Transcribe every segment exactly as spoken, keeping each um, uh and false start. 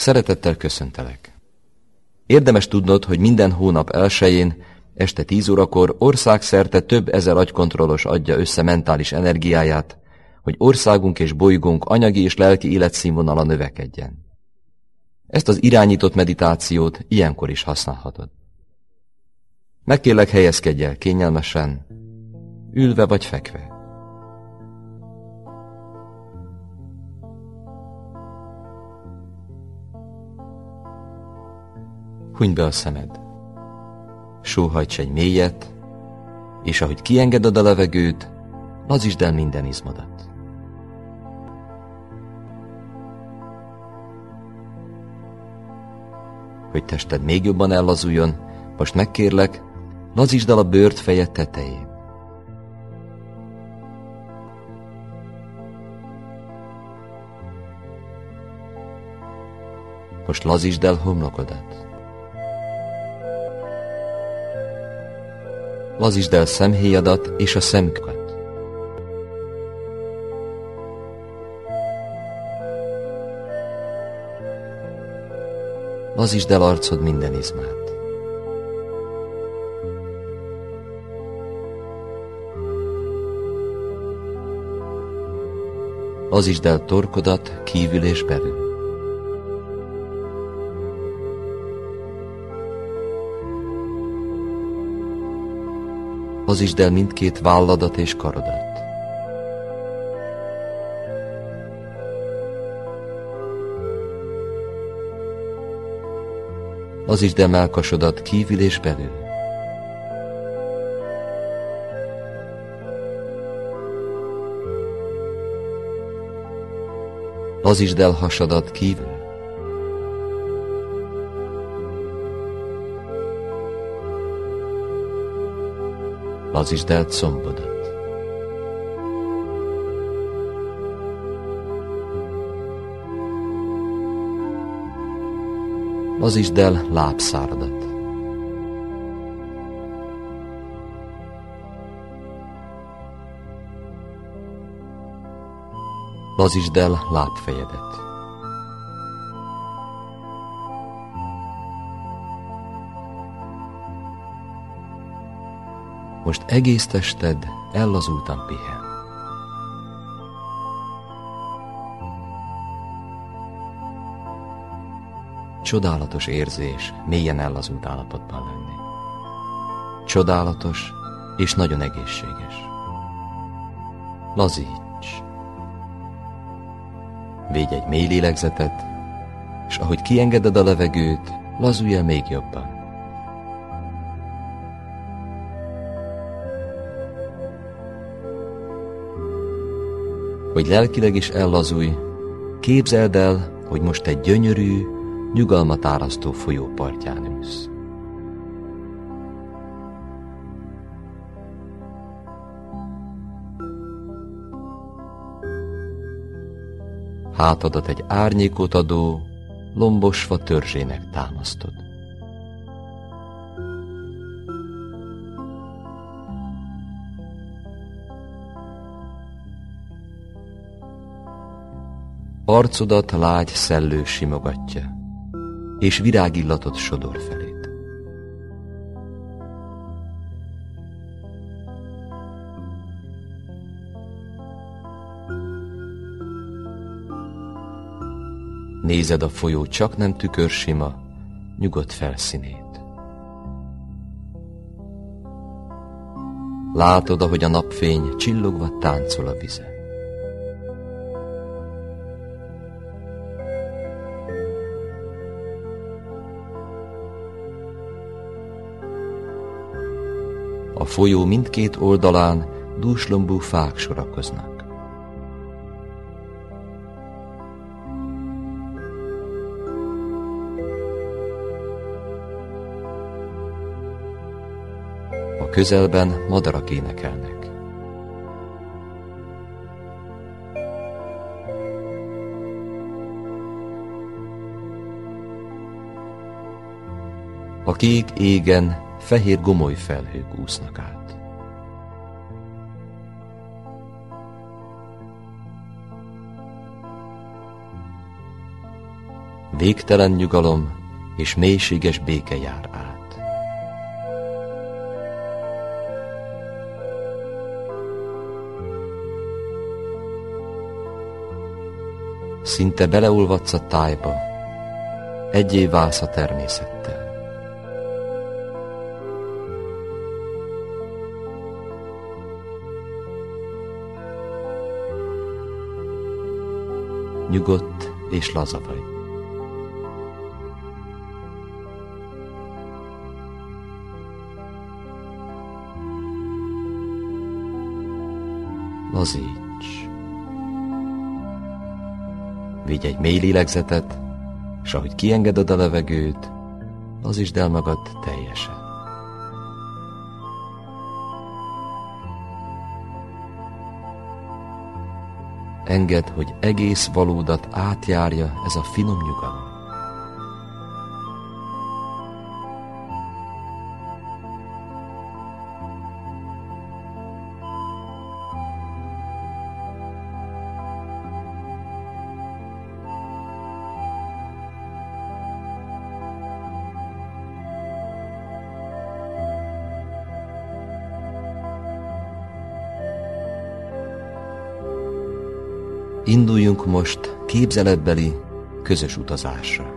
Szeretettel köszöntelek. Érdemes tudnod, hogy minden hónap elsején, este tíz órakor országszerte több ezer agykontrollos adja össze mentális energiáját, hogy országunk és bolygónk anyagi és lelki életszínvonala növekedjen. Ezt az irányított meditációt ilyenkor is használhatod. Megkérlek, helyezkedj el kényelmesen, ülve vagy fekve. Hunyd be a szemed, sóhajts egy mélyet, és ahogy kiengeded a levegőt, lazítsd el minden izmodat. Hogy tested még jobban ellazuljon, most megkérlek, lazítsd el a bőrt fejed tetején. Most lazítsd el homlokodat. Lazítsd el szemhéjadat és a szemkövet. Lazítsd el arcod minden izmát. Lazítsd el torkodat kívül és belül. Lazítsd el mindkét válladat és karodat. Lazítsd el mellkasodat kívül és belül. Lazítsd el hasadat kívül. Lazítsd el combodat. Lazítsd el lábszáradat. Lazítsd el lábfejedet. Most egész tested ellazultan pihen. Csodálatos érzés mélyen ellazult állapotban lenni. Csodálatos és nagyon egészséges. Lazíts! Védj egy mély lélegzetet, és ahogy kiengeded a levegőt, lazulj el még jobban. Hogy lelkileg is ellazulj, képzeld el, hogy most egy gyönyörű, nyugalmat árasztó folyó partján ülsz. Hátadat egy árnyékot adó, lombos fa törzsének támasztod. Arcodat lágy szellő simogatja, és virágillatot sodor feléd. Nézed a folyó csaknem tükörsima, nyugodt felszínét. Látod, ahogy a napfény csillogva táncol a vizen. A folyó mindkét oldalán dúslombú fák sorakoznak. A közelben madarak énekelnek. A kék égen fehér gomolyfelhők úsznak át. végtelen nyugalom és mélységes béke jár át. Szinte beleolvadsz a tájba, egyé válsz a természettel. Nyugodt és laza vagy. Lazíts. Vigy egy mély lélegzetet, s ahogy kiengeded a levegőt, lazítsd el magad teljesen. Engedd, hogy egész valódat átjárja ez a finom nyugalom. Induljunk most képzeletbeli, közös utazásra.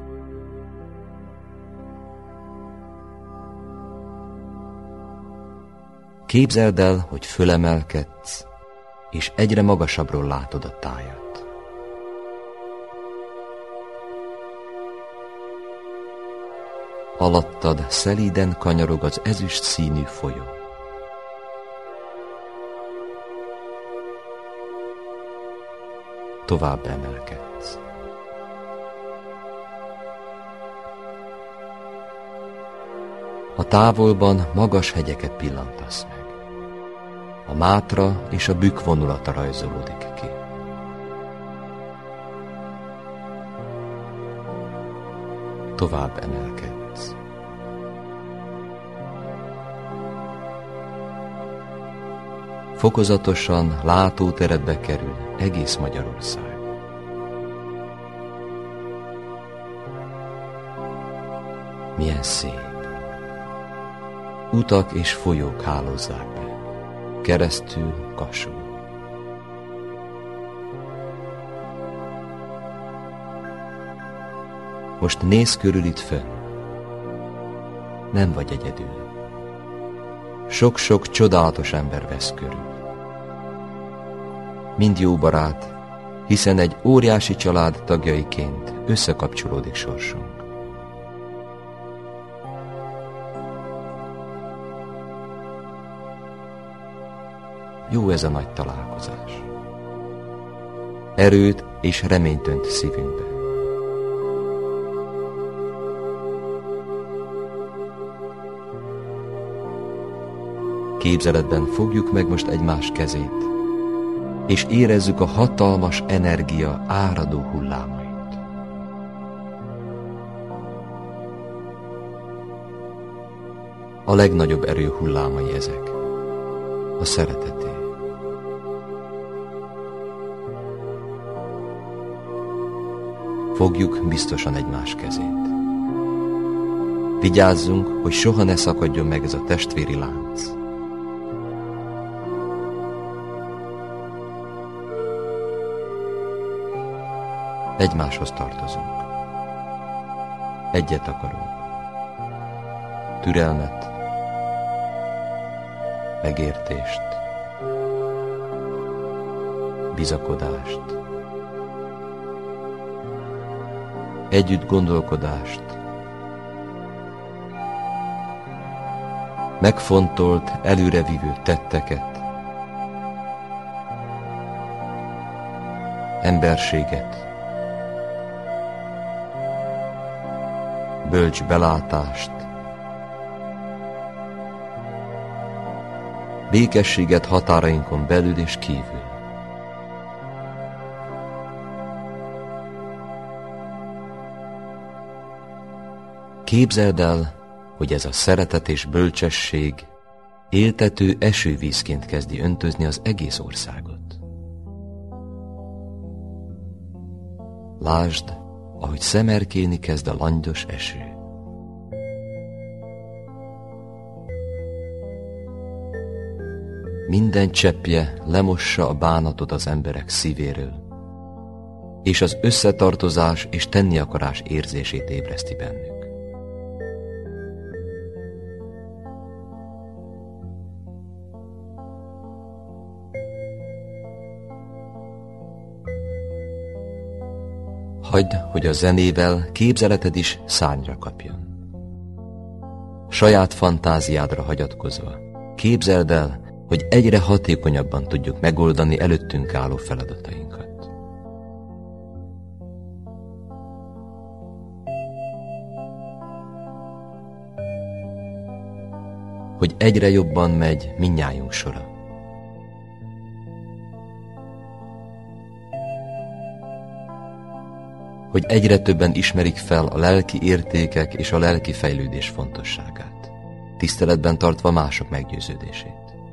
Képzeld el, hogy fölemelkedsz, és egyre magasabbról látod a tájat. Alattad szelíden kanyarog az ezüst színű folyó. Tovább emelkedsz. A távolban magas hegyeket pillantasz meg. A Mátra és a Bükk vonulata rajzolódik ki. Tovább emelkedsz. Fokozatosan látóteredbe kerül egész Magyarország. Milyen szép! Utak és folyók hálózzák be, keresztül Kasul. Most nézz körül itt fönn. Nem vagy egyedül. Sok-sok csodálatos ember vesz körül. Mind jó barát, hiszen egy óriási család tagjaiként összekapcsolódik sorsunk. Jó ez a nagy találkozás. Erőt és reményt önt szívünkbe. Képzeletben fogjuk meg most egymás kezét, és érezzük a hatalmas energia áradó hullámait. A legnagyobb erő hullámai ezek, a szereteté. Fogjuk biztosan egymás kezét. Vigyázzunk, hogy soha ne szakadjon meg ez a testvéri lánc. Egymáshoz tartozunk. Egyet akarunk. Türelmet, megértést, bizakodást, együtt gondolkodást, megfontolt, előrevívő tetteket, emberséget, bölcs belátást, békességet határainkon belül és kívül. Képzeld el, hogy ez a szeretet és bölcsesség éltető esővízként kezdi öntözni az egész országot. Lásd, ahogy szemerkélni kezd a langyos eső. Minden cseppje lemossa a bánatot az emberek szívéről, és az összetartozás és tenni akarás érzését ébreszti bennük. Hagyd, hogy a zenével képzeleted is szárnyra kapjon. Saját fantáziádra hagyatkozva, képzeld el, hogy egyre hatékonyabban tudjuk megoldani előttünk álló feladatainkat. Hogy egyre jobban megy mindnyájunk sora. Hogy egyre többen ismerik fel a lelki értékek és a lelki fejlődés fontosságát, tiszteletben tartva mások meggyőződését.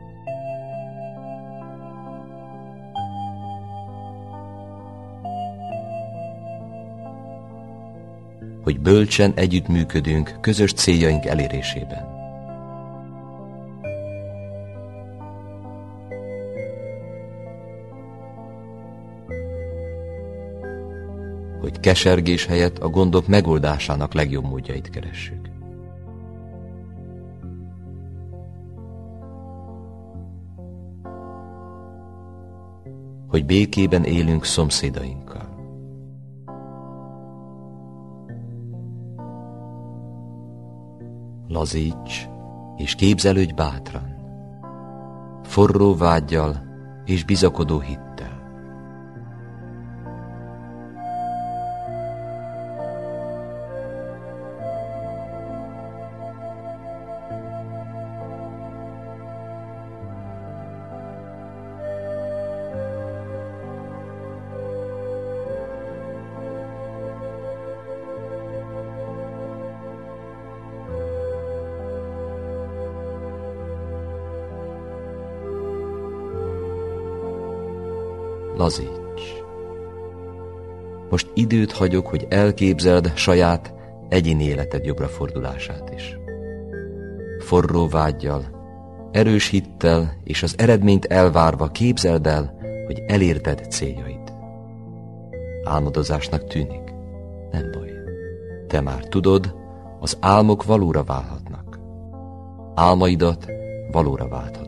Hogy bölcsen együttműködünk közös céljaink elérésében. Hogy kesergés helyett a gondok megoldásának legjobb módjait keressük. Hogy békében élünk szomszédainkkal. Lazíts és képzelődj bátran, forró vággyal és bizakodó hittel. Lazíts! Most időt hagyok, hogy elképzeld saját egyéni életed jobbra fordulását is. Forró vággyal, erős hittel és az eredményt elvárva képzeld el, hogy elérted céljaid. Álmodozásnak tűnik? Nem baj. Te már tudod, az álmok valóra válhatnak. Álmaidat valóra válthatod.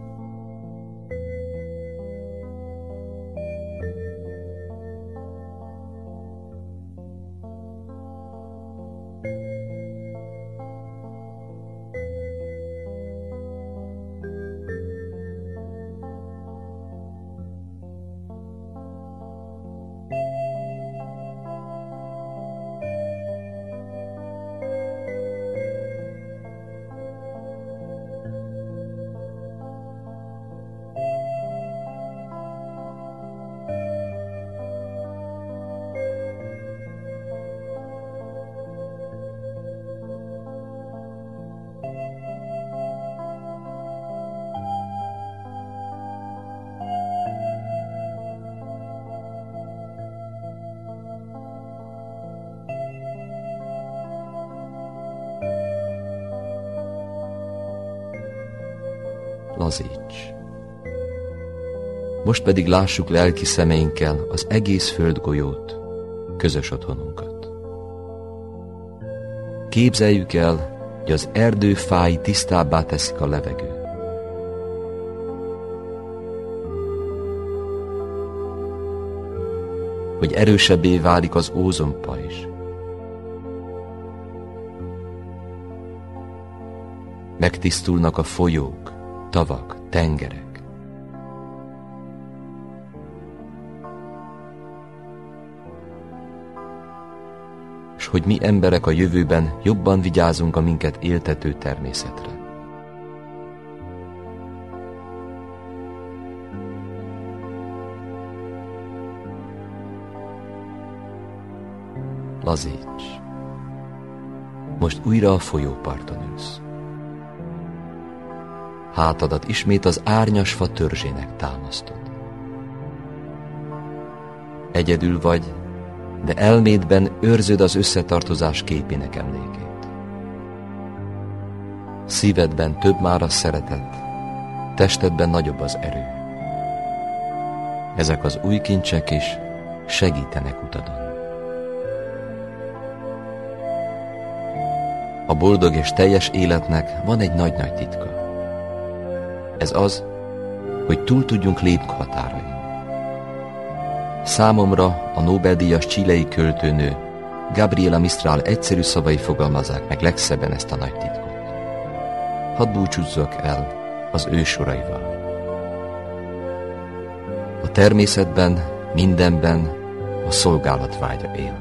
Lazíts! Most pedig lássuk lelki szemeinkkel az egész földgolyót, közös otthonunkat. Képzeljük el, hogy az erdő fái tisztábbá teszik a levegőt. Hogy erősebbé válik az ózonpajzs. Megtisztulnak a folyók, tavak, tengerek. És hogy mi emberek a jövőben jobban vigyázunk a minket éltető természetre. Lazíts! Most újra a folyóparton ülsz. Hátadat ismét az árnyas fa törzsének támasztod. Egyedül vagy, de elmédben őrzöd az összetartozás képének emlékét. Szívedben több már a szeretet, testedben nagyobb az erő. Ezek az új kincsek is segítenek utadon. A boldog és teljes életnek van egy nagy-nagy titka. Ez az, hogy túl tudjunk lépni határain. Számomra a Nobel-díjas chilei költőnő Gabriela Mistral egyszerű szavai fogalmazzák meg legszebben ezt a nagy titkot. Hadd búcsúzzak el az ő soraival. A természetben, mindenben a szolgálat vágya él.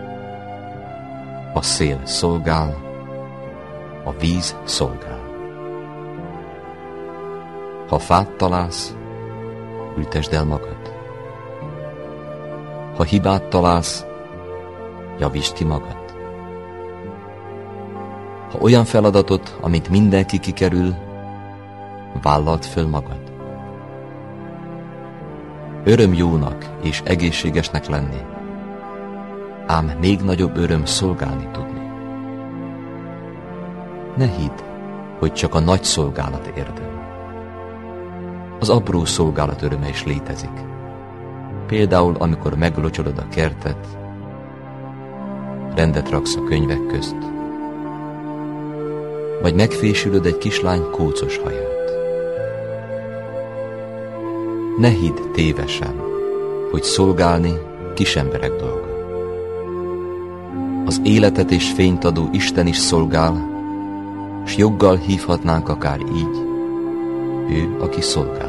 A szél szolgál, a víz szolgál. Ha fát találsz, ültesd el magad. Ha hibát találsz, javítsd ki magad. Ha olyan feladatot, amit mindenki kikerül, vállald föl magad. Öröm jónak és egészségesnek lenni, ám még nagyobb öröm szolgálni tudni. Ne hidd, hogy csak a nagy szolgálat érdem. Az apró szolgálat öröme is létezik. Például, amikor meglocsolod a kertet, rendet raksz a könyvek közt, vagy megfésülöd egy kislány kócos haját. Ne hidd tévesen, hogy szolgálni kisemberek dolga. Az életet és fényt adó Isten is szolgál, s joggal hívhatnánk akár így, ő, aki szolgál.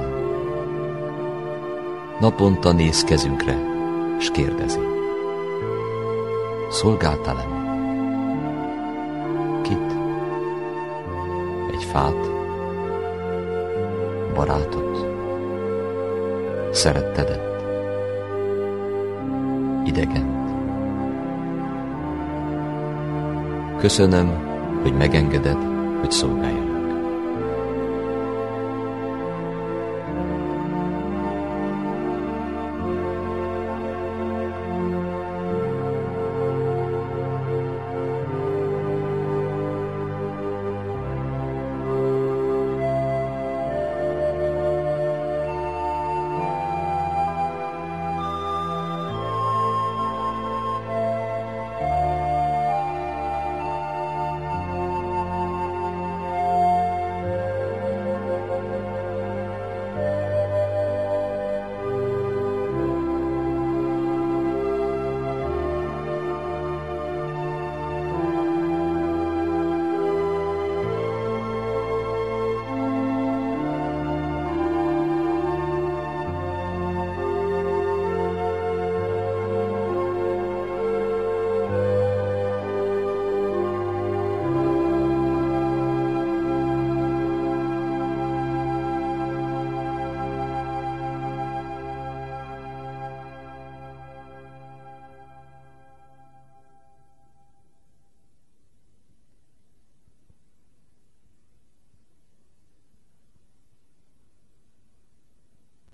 Naponta néz kezünkre, s kérdezi: szolgáltál-e ma? Kit? Egy fát? Barátot? Szerettedet? Idegent? Köszönöm, hogy megengeded, hogy szolgáljak.